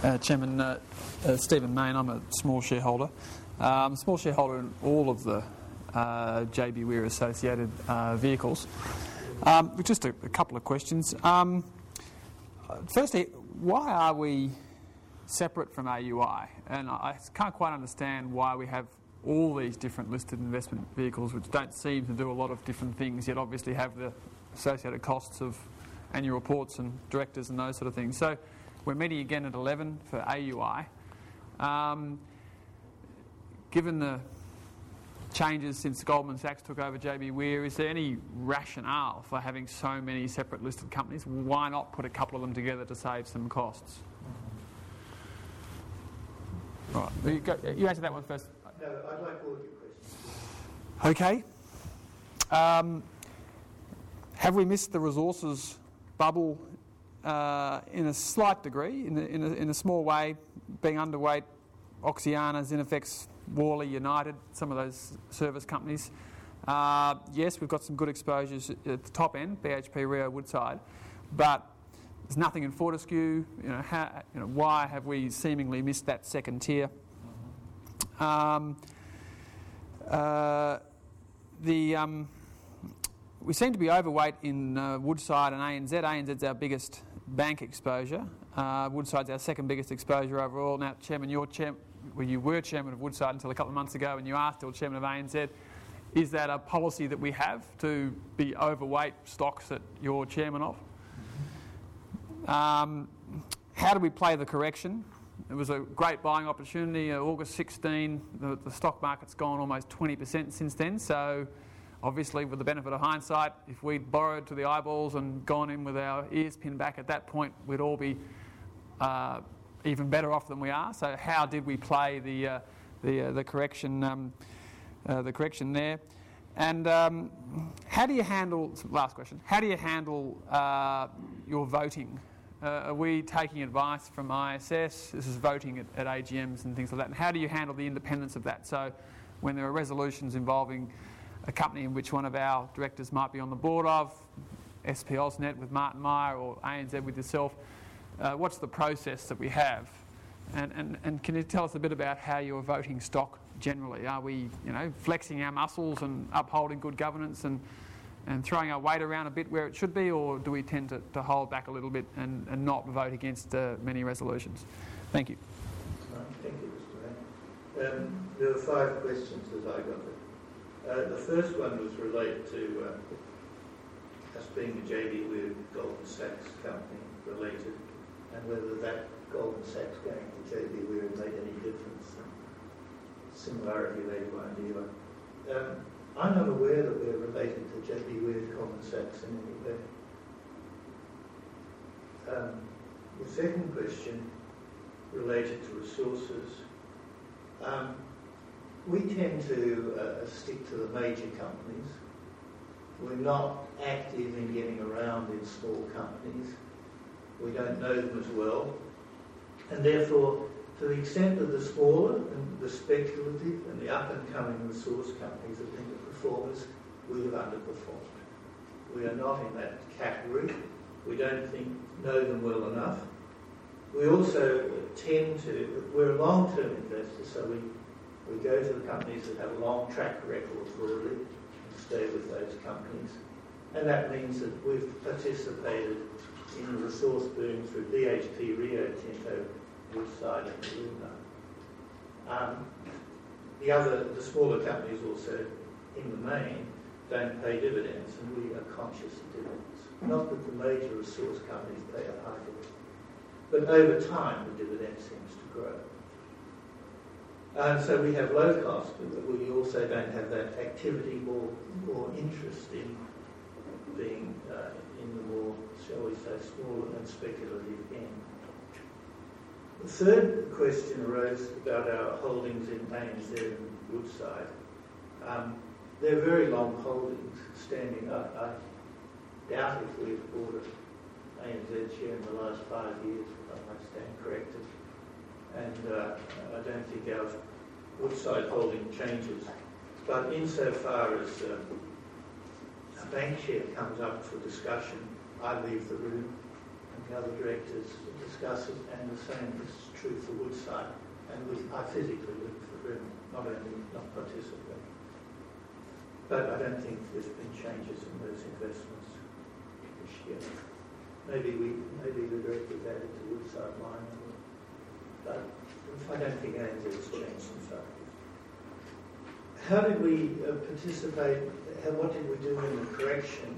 Chairman, Stephen Mayne. I'm a small shareholder. I'm a small shareholder in all of the JB Were associated vehicles. With just a couple of questions. Firstly, why are we separate from AUI? And I can't quite understand why we have all these different listed investment vehicles which don't seem to do a lot of different things, yet obviously have the associated costs of annual reports and directors and those sort of things. So we're meeting again at 11 for AUI. Given the changes since Goldman Sachs took over JB Were, is there any rationale for having so many separate listed companies? Why not put a couple of them together to save some costs? Right, you answer that one first. No, I'd like all of your questions. Okay. Have we missed the resources bubble in a slight degree, in a small way, being underweight Oxiana, Zinifex, Worley, United, some of those service companies? Yes, we've got some good exposures at the top end, BHP, Rio, Woodside, but there's nothing in Fortescue. Why have we seemingly missed that second tier? We seem to be overweight in Woodside and ANZ. ANZ's our biggest bank exposure. Woodside's our second biggest exposure overall. Now, Chairman, you were Chairman of Woodside until a couple of months ago, and you are still Chairman of ANZ. Is that a policy that we have to be overweight stocks that you're Chairman of? How do we play the correction? It was a great buying opportunity. August 16, the stock market's gone almost 20% since then. So obviously, with the benefit of hindsight, if we'd borrowed to the eyeballs and gone in with our ears pinned back at that point, we'd all be even better off than we are. So how did we play the correction? The correction there. And how do you handle? Last question. How do you handle your voting? Are we taking advice from ISS? This is voting at AGMs and things like that. And how do you handle the independence of that? So when there are resolutions involving a company in which one of our directors might be on the board of, SP AusNet with Martin Meyer or ANZ with yourself, what's the process that we have? And can you tell us a bit about how you're voting stock generally? Are we, flexing our muscles and upholding good governance and throwing our weight around a bit where it should be, or do we tend to hold back a little bit and not vote against many resolutions? Thank you. Thank you, Mr. Mayne. There were 5 questions as I got it. The first one was related to us being a JB Were Goldman Sachs company related, and whether that Goldman Sachs going to JB Were made any difference. Similarity later on dealer. I'm not aware that we're related to JB Were Goldman Sachs in any way. The second question related to resources. We tend to stick to the major companies. We're not active in getting around in small companies. We don't know them as well. And therefore, to the extent that the smaller and the speculative and the up-and-coming resource companies have been the performers, we have underperformed. We are not in that category. We don't know them well enough. We also we're a long-term investor, so we go to the companies that have a long track record broadly and stay with those companies. And that means that we've participated in the resource boom through BHP, Rio Tinto, Woodside and Alumina. The smaller companies also, in the main, don't pay dividends, and we are conscious of dividends. Not that the major resource companies pay a high dividend, but over time the dividend seems to grow. So we have low cost, but we also don't have that activity or interest in being in the more, shall we say, smaller and speculative end. The third question arose about our holdings in ANZ and Woodside. They're very long holdings, standing up. I doubt if we've bought an ANZ share in the last 5 years, if I might stand corrected. And I don't think our Woodside holding changes. But insofar as a bank share comes up for discussion, I leave the room and the other directors discuss it, and the same is true for Woodside. And I physically look for them, not only not participate. But I don't think there's been changes in those investments this year. Maybe the directors added to Woodside line, but I don't think ANZ's changed in fact. How did we participate? What did we do in the correction?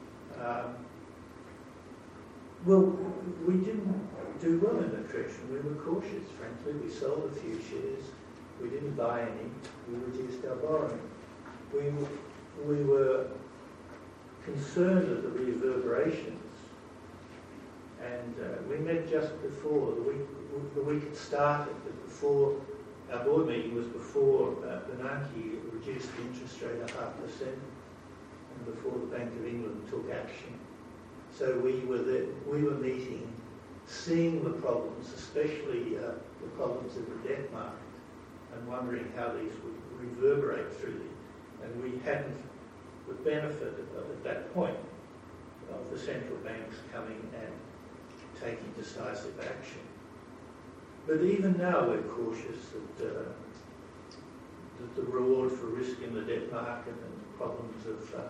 Well, we didn't do well in the correction. We were cautious, frankly. We sold a few shares. We didn't buy any. We reduced our borrowing. We were concerned of the reverberations. And we met just before, the week it started, but before, our board meeting was before Bernanke reduced the interest rate 0.5%, and before the Bank of England took action. So we were meeting, seeing the problems, especially the problems in the debt market, and wondering how these would reverberate through and we hadn't the benefit at that point of the central banks coming and taking decisive action. But even now we're cautious that the reward for risk in the debt market and problems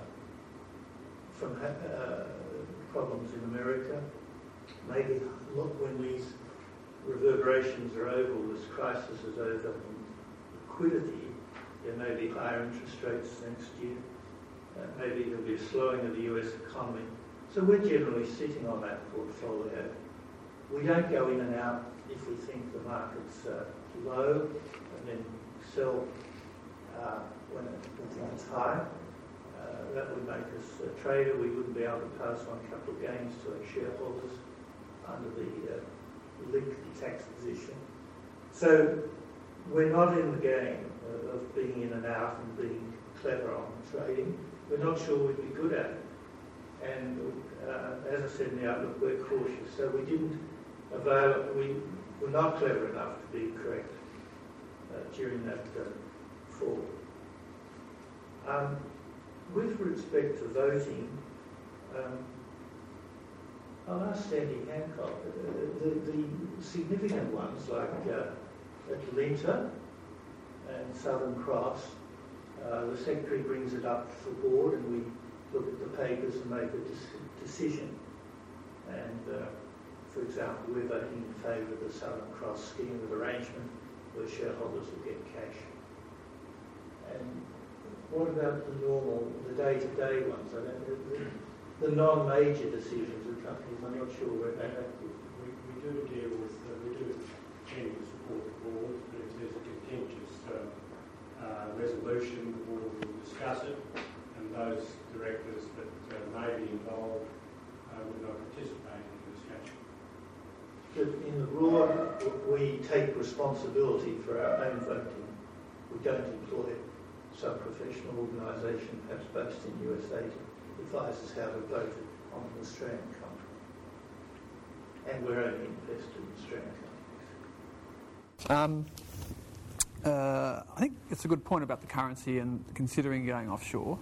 problems in America, maybe look when these reverberations are over, this crisis is over, and liquidity, there may be higher interest rates next year. Maybe there'll be a slowing of the US economy. So we're generally sitting on that portfolio. We don't go in and out if we think the market's low and then sell when we think it's high. That would make us a trader. We wouldn't be able to pass on capital gains to our shareholders under the linked tax position. So we're not in the game of being in and out and being clever on trading. We're not sure we'd be good at it. And as I said in the outlook, we're cautious. So we didn't avail, we were not clever enough to be correct during that fall. With respect to voting, I'll ask Sandy Hancock. The significant ones like Atlanta and Southern Cross, the Secretary brings it up for board and we look at the papers and make a decision. And for example, we're voting in favour of the Southern Cross scheme of arrangement where shareholders will get cash. And what about the day-to-day ones? The non-major decisions of companies, I'm not sure where they're at. We do deal with, we do tend to support the board, but if there's a contentious resolution, the board will discuss it, and those directors that may be involved would not participate in the discussion. But in the board, we take responsibility for our own voting. We don't employ some professional organisation, perhaps based in USA, to advise us how to vote on an Australian company. And we're only invested in Australian companies. I think it's a good point about the currency and considering going offshore.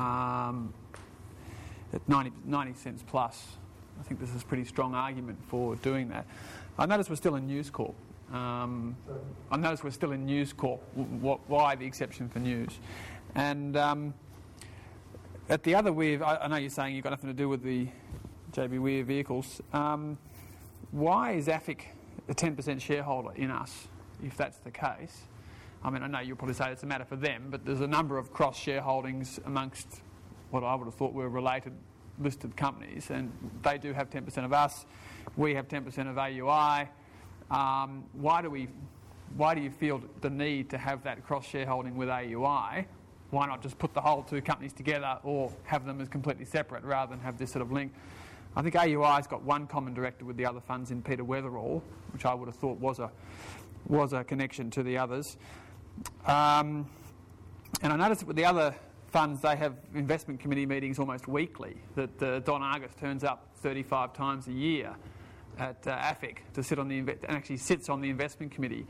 At 90 cents plus, I think this is a pretty strong argument for doing that. I notice we're still in News Corp. I notice we're still in News Corp. Why the exception for news? And at the other Weir, I know you're saying you've got nothing to do with the JB Weir vehicles. Why is AFIC a 10% shareholder in us, if that's the case? I mean, I know you'll probably say it's a matter for them, but there's a number of cross-shareholdings amongst what I would have thought were related listed companies, and they do have 10% of us. We have 10% of AUI. Why do you feel the need to have that cross-shareholding with AUI? Why not just put the whole two companies together or have them as completely separate rather than have this sort of link? I think AUI's got one common director with the other funds in Peter Weatherall, which I would have thought was a connection to the others. And I noticed that with the other funds, they have investment committee meetings almost weekly, that Don Argus turns up 35 times a year at AFIC to sit on and actually sits on the investment committee.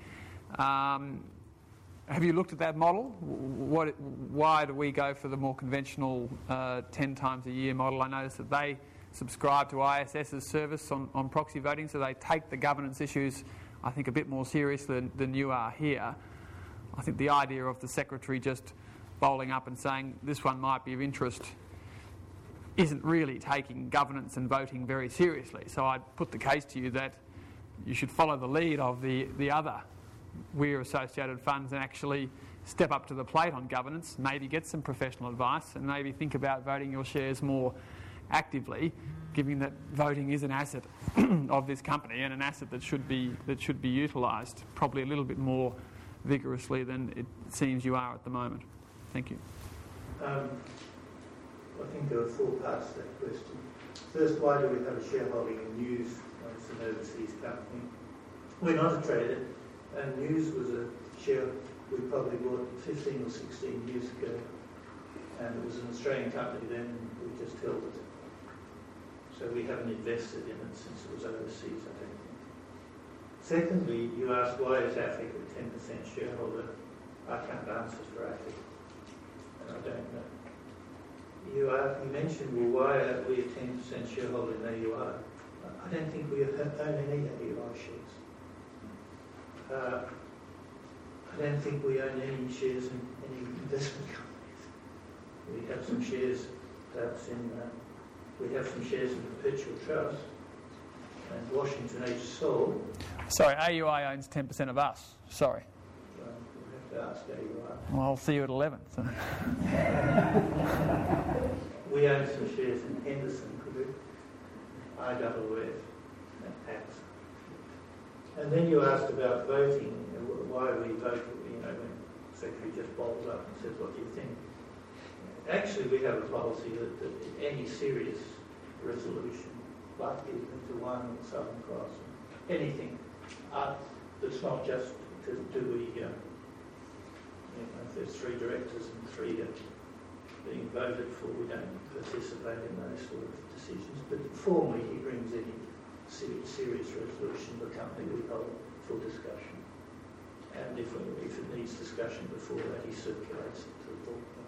Have you looked at that model? Why do we go for the more conventional 10 times a year model? I noticed that they subscribe to ISS's service on proxy voting, so they take the governance issues, I think, a bit more seriously than you are here. I think the idea of the Secretary just bowling up and saying this one might be of interest isn't really taking governance and voting very seriously. So I'd put the case to you that you should follow the lead of the other WIR associated funds and actually step up to the plate on governance, maybe get some professional advice, and maybe think about voting your shares more actively, given that voting is an asset of this company and an asset that should be utilised probably a little bit more vigorously than it seems you are at the moment. Thank you. I think there are 4 parts to that question. First, why do we have a shareholding in News? It's an overseas company. We're not a trader, and News was a share we probably bought 15 or 16 years ago, and it was an Australian company then, and we just held it. So we haven't invested in it since it was overseas, I don't think. Secondly, you asked why is AFIC a 10% shareholder? I can't answer for AFIC, and I don't know. You mentioned, well, why are we a 10% shareholder in AUR? I don't think we own any AUR shares. I don't think we own any shares in any investment companies. We have some shares, perhaps we have some shares in Perpetual Trust and Washington H. Soul. Sorry, AUI owns 10% of us. Sorry. We'll have to ask AUI. Well, I'll see you at 11. So. We own some shares in Henderson Group, IWF, and AXA. And then you asked about voting, why we vote, when the Secretary just bowls up and says, what do you think? Actually, we have a policy that any serious resolution, like the one at Southern Cross, anything that's not just if there's 3 directors and 3 are being voted for, we don't participate in those sort of decisions. But formally, he brings any serious resolution of the company we hold for discussion. And if it needs discussion before that, he circulates it to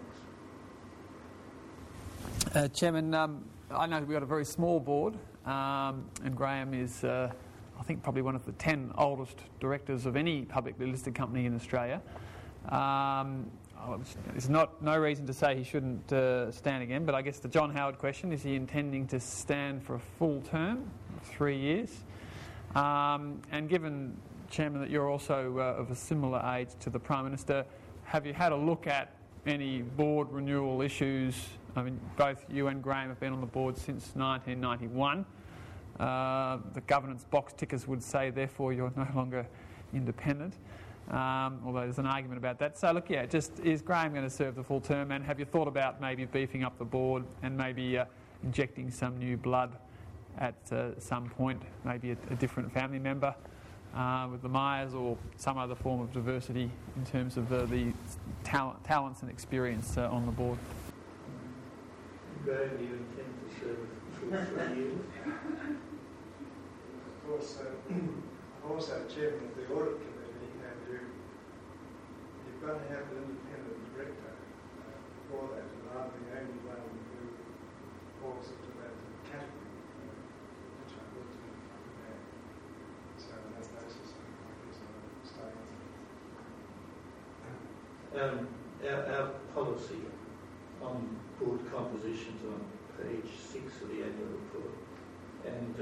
the board. Chairman, I know we've got a very small board, and Graham is, I think, probably one of the 10 oldest directors of any publicly listed company in Australia. There's no reason to say he shouldn't stand again, but I guess the John Howard question, is he intending to stand for a full term, 3 years? And given, Chairman, that you're also of a similar age to the Prime Minister, have you had a look at any board renewal issues? I mean, both you and Graham have been on the board since 1991. The governance box tickers would say, therefore, you're no longer independent. Although there's an argument about that. So look, just is Graham going to serve the full term, and have you thought about maybe beefing up the board and maybe injecting some new blood at some point, maybe a different family member with the Myers or some other form of diversity in terms of the talents and experience on the board? Graham, do you intend to serve for 3 years? Of course, I'm also chairman of the audit committee, and you've got to have an independent director for that, and I'm the only one who falls into that category, which I would do if I could have. So on that basis, I guess I'll stay on. Our policy on board compositions on page 6 of the annual report, and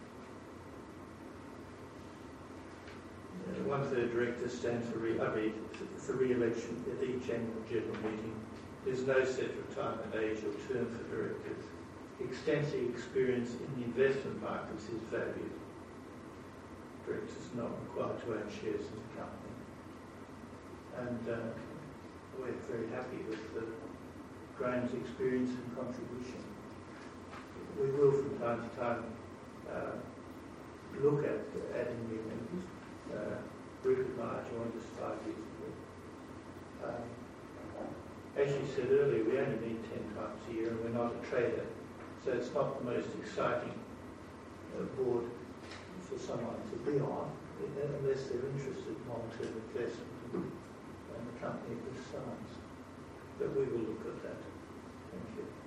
1/3 directors stand for re-election at each annual general meeting. There's no set retirement age or term for directors. Extensive experience in the investment markets is valued. Directors are not required to own shares in the company. And we're very happy with Graham's experience and contribution. We will from time to time look at adding new members. Rupert Meyer joined us 5 years ago. As you said earlier, we only meet 10 times a year and we're not a trader, so it's not the most exciting board for someone to be on unless they're interested in long-term investment and the company of this size. But we will look at that. Thank you.